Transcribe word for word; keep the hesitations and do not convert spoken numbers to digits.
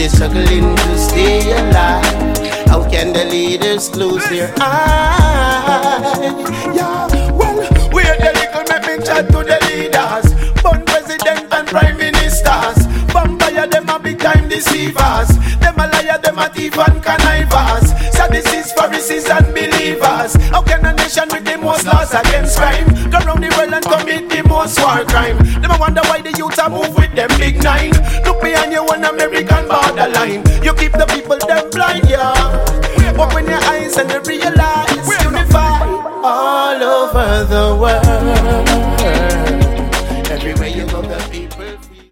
they're struggling to stay alive. How can the leaders close their eyes? Yeah, well, we're the little make me chat to the leaders, born president and prime ministers. Vampire, them a big time deceivers. Them a liar, them a thief and connivers. Sadducees, Pharisees and believers. How can a nation with the most laws against crime go round the world and commit the most war crime? Them a wonder why the youth a move with them big nine. Look behind you on American borderline. You keep the people them blind, yeah. Open your eyes and the